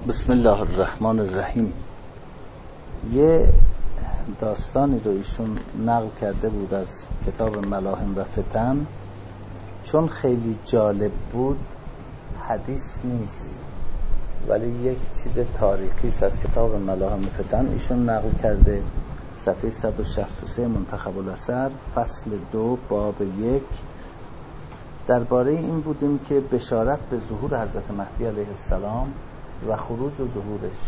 بسم الله الرحمن الرحیم. یه داستانی رو ایشون نقل کرده بود از کتاب ملاحم و فتن. چون خیلی جالب بود، حدیث نیست ولی یک چیز تاریخی است. از کتاب ملاحم و فتن ایشون نقل کرده، صفحه 163 منتخب الاثر، فصل 2 باب 1. درباره این بودیم که بشارت به ظهور حضرت مهدی علیه السلام و خروج و ظهورش.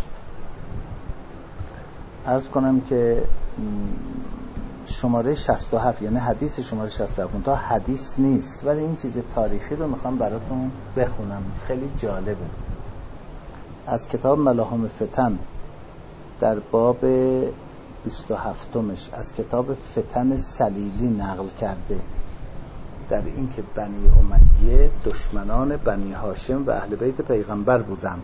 عرض کنم که شماره 67، یعنی حدیث شماره 67 تا حدیث نیست ولی این چیز تاریخی رو میخوام براتون بخونم، خیلی جالبه. از کتاب ملاحم فتن در باب 27مش از کتاب فتن سلیلی نقل کرده، در این که بنی امیه دشمنان بنی هاشم و اهل بیت پیغمبر بودند.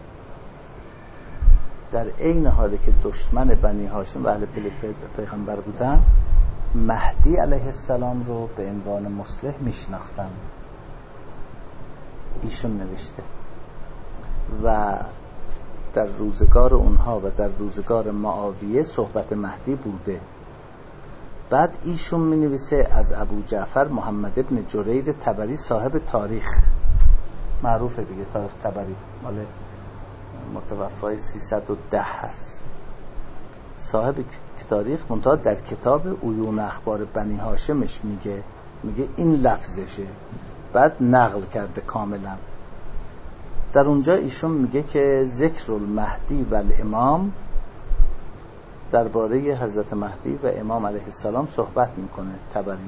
در عین حالی که دشمن بنی هاشم و اهل بیت پیغمبر بودن، مهدی علیه السلام رو به عنوان مصلح میشناختن. ایشون نوشته و در روزگار اونها و در روزگار معاویه صحبت مهدی بوده. بعد ایشون می نویسه از ابو جعفر محمد ابن جریر طبری، صاحب تاریخ معروفه دیگه، تاریخ طبری مال متوفای 310 هست، صاحب تاریخ. منتها در کتاب عیون اخبار بنی هاشمش میگه این لفظشه، بعد نقل کرده کاملا. در اونجا ایشون میگه که ذکر المهدی و الامام، درباره حضرت مهدی و امام علیه السلام صحبت میکنه طبری.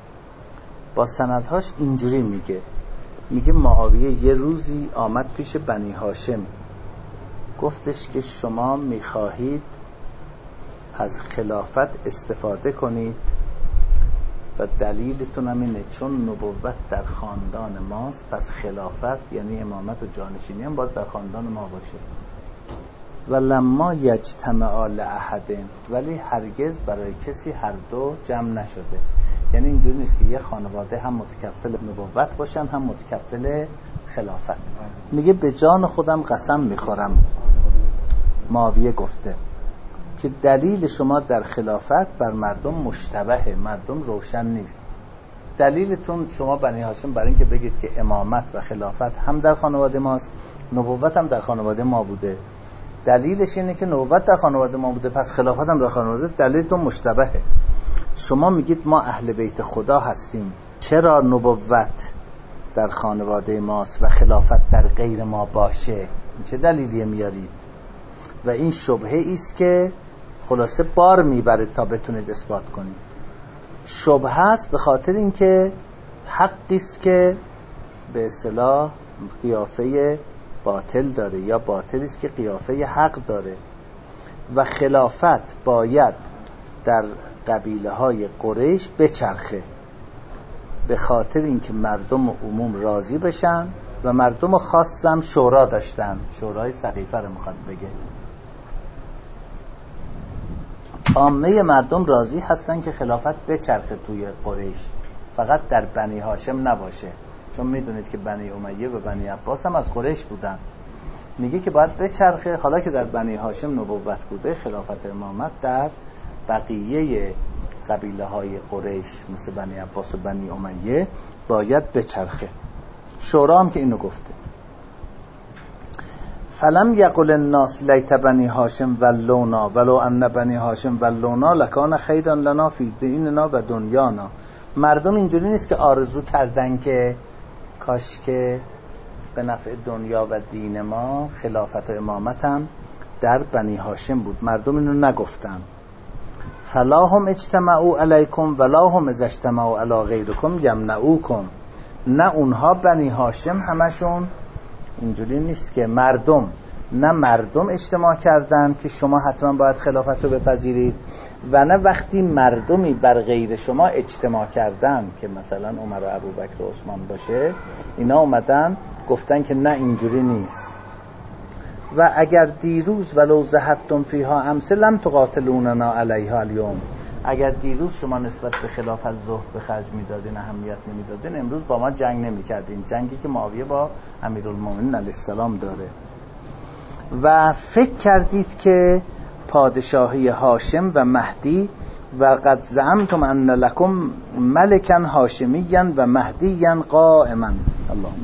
با سندهاش اینجوری میگه معاویه یه روزی آمد پیش بنی هاشم، گفتش که شما میخواهید از خلافت استفاده کنید و دلیلتون هم اینه چون نبوت در خاندان ماست، پس خلافت یعنی امامت و جانشینی هم باید در خاندان ما باشه. و لما یجتمع لأحد، ولی هرگز برای کسی هر دو جمع نشده. یعنی اینجوری نیست که یه خانواده هم متکفل نبوت باشن هم متکفل خلافت. میگه به جان خودم قسم میخورم، معاویه گفته، که دلیل شما در خلافت بر مردم مشتبهه، مردم روشن نیست. دلیلتون شما بنی هاشم برای اینکه بگید که امامت و خلافت هم در خانواده ماست، نبوت هم در خانواده ما بوده. دلیلش اینه که نبوت در خانواده ما بوده، پس خلافت هم در خانواده. دلیلتون مشتبهه. شما میگید ما اهل بیت خدا هستیم، چرا نبوت در خانواده ماست و خلافت در غیر ما باشه؟ چه دلیلی میارید؟ و این شبهه ایست که خلاصه بار میبره تا بتونید اثبات کنید. شبهه است به خاطر اینکه حقی است که به اصطلاح قیافه باطل داره، یا باطلی است که قیافه حق داره. و خلافت باید در قبیله های قریش بچرخه، به خاطر اینکه مردم عموم راضی بشن و مردم خاص هم شورا داشتن. شورای سقیفه رو میخواد بگه. عامه مردم راضی هستن که خلافت بچرخه توی قریش، فقط در بنی هاشم نباشه، چون میدونید که بنی امیه و بنی عباس هم از قریش بودن. میگه که باید بچرخه، حالا که در بنی هاشم نبوت بوده، خلافت امامت در بقیه قبیله های قریش مثل بنی عباس و بنی امیه باید بچرخه. شورا هم که اینو گفته. فلم یقل الناس لیت بنی هاشم ولونا ولو ان بنی هاشم ولونا لکان خیرا لنا فی دیننا و دنیانا. مردم اینجوری نیست که آرزو کردن که کاش که به نفع دنیا و دین ما خلافت و امامت هم در بنی هاشم بود. مردم اینو نگفتن. فلا هم اجتمعوا علیکم ولا هم اذا اجتمعوا علی غیرکم یمنعوکم. نه اونها بنی هاشم همشون اینجوری نیست که مردم اجتماع کردن که شما حتما باید خلافت رو بپذیرید، و نه وقتی مردمی بر غیر شما اجتماع کردن که مثلا عمر و ابوبکر و عثمان باشه، اینا اومدن گفتن که نه اینجوری نیست. و اگر دیروز ولو زهدتم فیها امس لم تقاتلوننا علیها اليوم، اگر دیروز شما نسبت به خلافت زهد به خرج میدادین، اهمیت نمیدادین، امروز با ما جنگ نمیکردین. جنگی که معاویه با امیرالمومنین علیه السلام داره. و فکر کردید که پادشاهی هاشم و مهدی و قد زعمتم ان لکم ملکا هاشمیا و مهدیا قائما. اللهم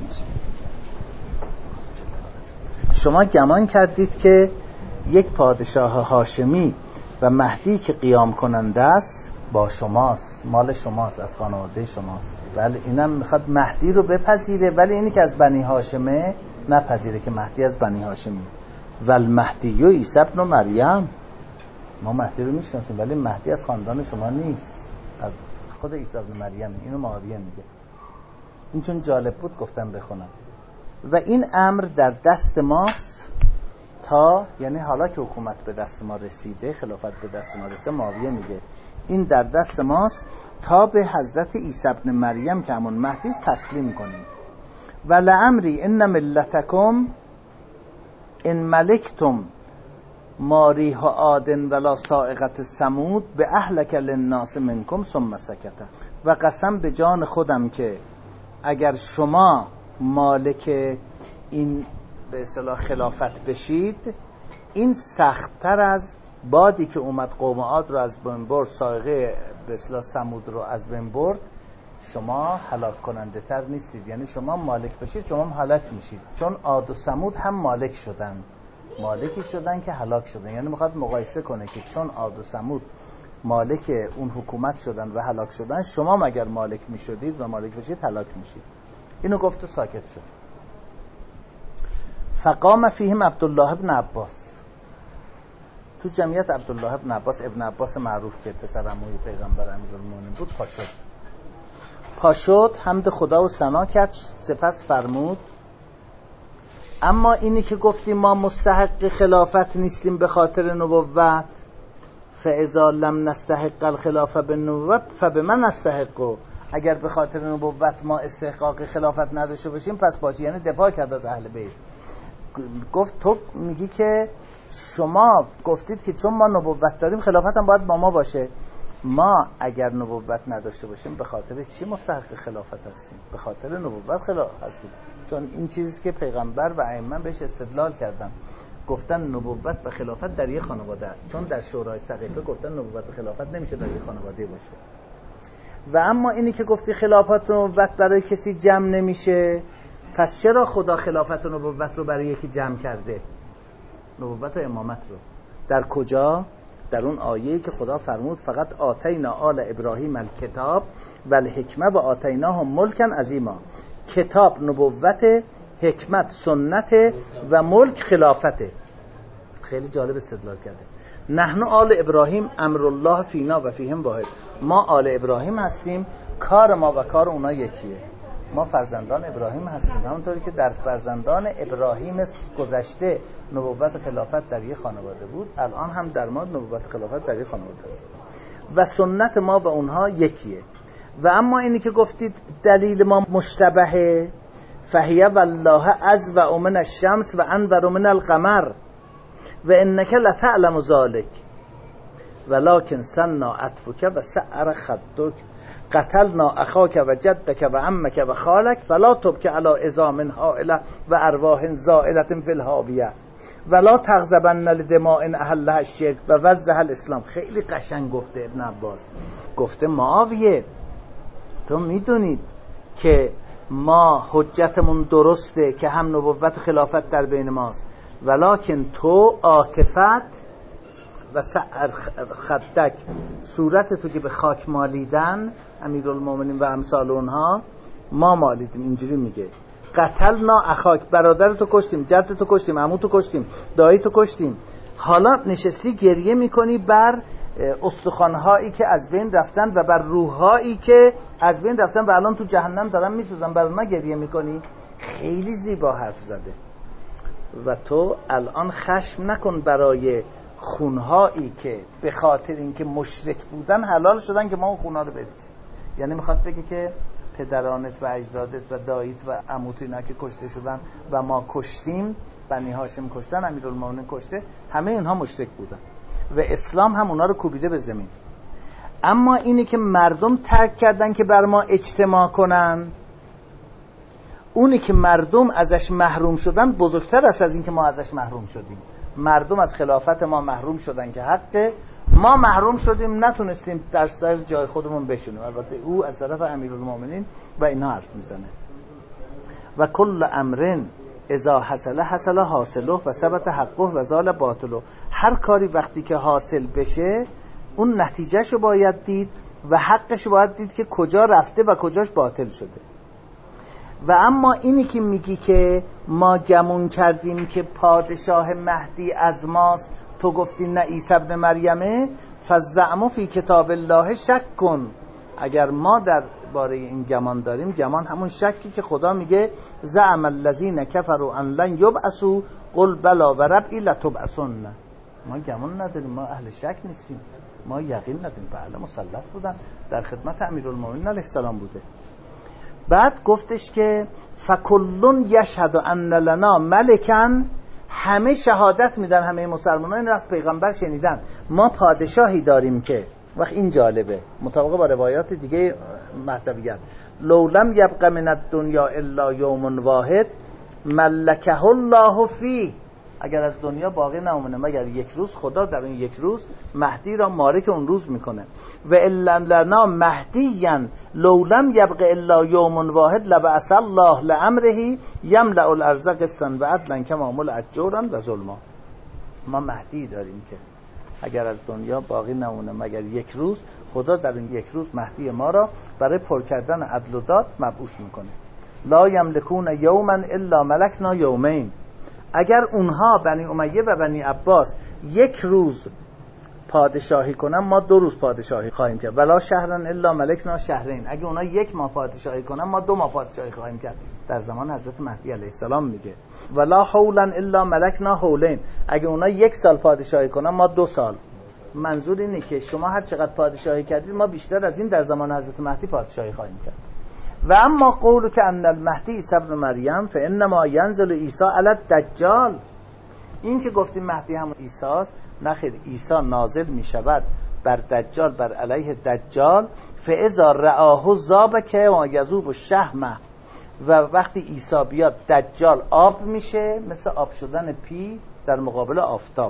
شما گمان کردید که یک پادشاه هاشمی و مهدی که قیام کننده است با شماست، مال شماست، از خانواده شماست. ولی اینم میخواد مهدی رو بپذیره، ولی اینی که از بنی هاشمه نپذیره که مهدی از بنی هاشمی. والمهدی عیسی ابن مریم، ما مهدی رو میشناسیم ولی مهدی از خاندان شما نیست، از خود عیسی ابن مریم. اینو معاویه میگه. این چون جالب بود گفتم بخونم. و این امر در دست ماست تا، یعنی حالا که حکومت به دست ما رسیده، خلافت به دست ما رسیده، معاویه میگه این در دست ماست تا به حضرت عیسی ابن مریم که همون مهدی است تسلیم کنیم. و لعمری ان ملتکم ان ملکتم ماریح و عادن ولا صاعقه ثمود به اهلک للناس منکم ثم سکت. و قسم به جان خودم که اگر شما مالک این به اصطلاح خلافت بشید، این سخت‌تر از بادی که اومد قوم عاد رو از بین برد، صاعقه به اصطلاح ثمود رو از بین برد، شما هلاک کننده تر نیستید. یعنی شما مالک بشید شما هم هلاک میشید، چون عاد و ثمود هم مالکی شدن که هلاک شدن. یعنی میخواد مقایسه کنه که چون عاد و ثمود مالک اون حکومت شدن و هلاک شدن، شما مگر مالک میشدید و مالک بشید هلاک میشید. اینو گفت و ساکت شد. فقام فیهم عبدالله ابن عباس. تو جمعیت عبدالله ابن عباس، ابن عباس معروف که پسر عموی پیغمبر امیرالمومنین بود، پاشد حمد خدا و ثنا کرد، سپس فرمود اما اینی که گفتیم ما مستحق خلافت نیستیم به خاطر نبوت، فاذا لم نستحق الخلافه بالنبوت فبمن نستحقه. اگر به خاطر نبوت ما استحقاق خلافت نداشته باشیم پس با چی؟ یعنی دفاع کرد از اهل بیت. گفت تو میگی که شما گفتید که چون ما نبوت داریم خلافت هم باید با ما باشه. ما اگر نبوت نداشته باشیم به خاطر چی مستحق خلافت هستیم؟ به خاطر نبوت خلافت هستیم، چون این چیزی که پیغمبر و ائمه بهش استدلال کردن، گفتن نبوت و خلافت در یک خانواده است. چون در شورای سقیفه گفتن نبوت و خلافت نمیشه در یک خانواده باشه. و اما اینی که گفتی خلافت و نبوت برای کسی جمع نمیشه، پس چرا خدا خلافت و نبوت رو برای یکی جمع کرده؟ نبوت و امامت رو در کجا؟ در اون آیه‌ای که خدا فرمود فقط آتینا آل ابراهیم الکتاب و الحکمه و آتیناهم ملکا عظیما. کتاب نبوت، حکمت سنت و ملک خلافته. خیلی جالب استدلال کرده. نحن آل ابراهیم امر الله فینا و فیهم واحد. ما آل ابراهیم هستیم، کار ما و کار اونا یکیه. ما فرزندان ابراهیم هستیم، همونطوری که در فرزندان ابراهیم گذشته نبوت و خلافت در یک خانواده بود، الان هم در ما نبوت و خلافت در یک خانواده است و سنت ما و اونها یکیه. و اما اینی که گفتید دلیل ما مشتبهه، فهیه والله از و من الشمس و انور من القمر و انک لتعلم ذلک ولکن سنا عطفک و سعر خدک قتلنا اخاک و جدک و عمک و خالک فلا تبک علی عظام هائله و ارواح زائله فی الهاویه ولا تغضبن لدماء اهلها الشرک و وزها الاسلام. خیلی قشنگ گفته ابن عباس. گفته معاویه تو میدونید که ما حجتمون درسته که هم نبوت و خلافت در بین ماست، ولکن تو عاطفت و سعر خدک، صورت تو که به خاک مالیدن امیرالمومنین و امثال اونها، ما مالیدیم. اینجوری میگه قتلنا اخاک، برادر تو کشتیم، جد تو کشتیم، عمو تو کشتیم، دایی تو کشتیم. حالا نشستی گریه میکنی بر استخوان‌هایی که از بین رفتن و بر روح‌هایی که از بین رفتن و الان تو جهنم دارن میسوزن، بر اونها گریه میکنی. خیلی زیبا حرف زده. و تو الان خشم نکن برای خونهایی که به خاطر اینکه مشرک بودن حلال شدن که ما اون خونها رو بریزیم. یعنی میخواد بگه که پدرانت و اجدادت و داییت و عموت اینا که کشته شدن و ما کشتیم، بنی هاشم کشتن، امیرالمومنین کشته، همه اینها مشرک بودن و اسلام هم اونا رو کوبیده به زمین. اما اینی که مردم ترک کردن که بر ما اجتماع کنن، اونی که مردم ازش محروم شدن بزرگتر است از این که ما ازش محروم شدیم. مردم از خلافت ما محروم شدن که حق ما محروم شدیم، نتونستیم در سر جای خودمون بشونیم. البته او از طرف امیرالمومنین و اینا حرف میزنه. و کل امرن اذا حصل حاصله و ثبت حقه و زال باطله. هر کاری وقتی که حاصل بشه اون نتیجهشو باید دید و حقشو باید دید که کجا رفته و کجاش باطل شده. و اما اینی که میگی که ما گمون کردیم که پادشاه مهدی از ماست، تو گفتی نه عیسی ابن مریمه، فالزعم فی کتاب الله شک کن. اگر ما در باره این گمان داریم، گمان همون شکی که خدا میگه زعم الذین کفروا ان لن یبعثوا قل بلا و ربی لتبعثن. ما گمان نداریم، ما اهل شک نیستیم، ما یقین نداریم. بله مسلط بودن، در خدمت امیرالمومنین علیه السلام بوده. بعد گفتش که فکلون یشهد ان لنا ملکن، همه شهادت میدن، همه مسلمانان این از پیغمبر شنیدن ما پادشاهی داریم که، وقت این جالبه مطابق با روایات دیگه مهدویت، لو لم یبق من الدنیا الا یوم واحد ملکه الله فیه، اگر از دنیا باقی نمونه مگر یک روز، خدا در اون یک روز مهدی را مالک اون روز میکنه. و الا لنا مهدیا لو لم یبق الا یوم واحد لبعث الله لامره یملأ الارض قسطا و عدلا کما ملئت جورا و ظلما. ما مهدی داریم که اگر از دنیا باقی نمونه مگر یک روز، خدا در این یک روز مهدی ما را برای پر کردن عدل و داد مبعوث میکنه. لا یملکون یوما الا ملکنا یومین. اگر اونها بنی امیه و بنی عباس یک روز پادشاهی کنن، ما 2 روز پادشاهی خواهیم کرد. ولا شهرن الا ملکنا شهرین. اگه اونها 1 ماه پادشاهی کنن، ما 2 ماه پادشاهی خواهیم کرد. در زمان حضرت مهدی علیه السلام میگه ولا حولا الا ملکنا حولین. اگه اونها 1 سال پادشاهی کنن، ما 2 سال. منظور اینه که شما هر چقدر پادشاهی کردید، ما بیشتر از این در زمان حضرت مهدی پادشاهی خواهیم کرد. و اما قولو که ان المهدی عیسی ابن مریم فانما ینزل عیسی علی الدجال، این که گفتیم مهدی همون عیسی است، نخیر، عیسی نازل می شود بر دجال، بر علیه دجال. فاذا رآه ذابک و یذوب الشحم، و وقتی عیسی بیاد دجال آب میشه، مثل آب شدن پی در مقابل آفتاب.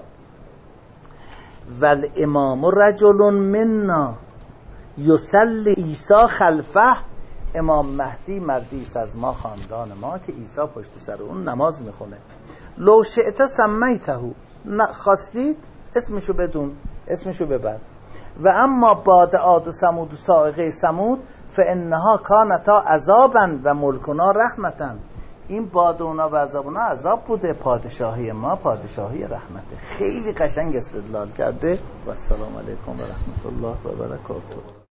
والامام رجل منا یصلی عیسی خلفه، امام مهدی مردی است از ما، خاندان ما، که عیسی پشت سر اون نماز میخونه. لو شئت سمیته، خواستید اسمشو بدون، اسمشو ببر. و اما باد عاد و ثمود و صاعقه ثمود فانها کانتا عذابا و ملکنا رحمتا. این باد اونا و عذاب اونا عذاب بوده، پادشاهی ما پادشاهی رحمته. خیلی قشنگ استدلال کرده. و السلام علیکم و رحمت الله و برکاته.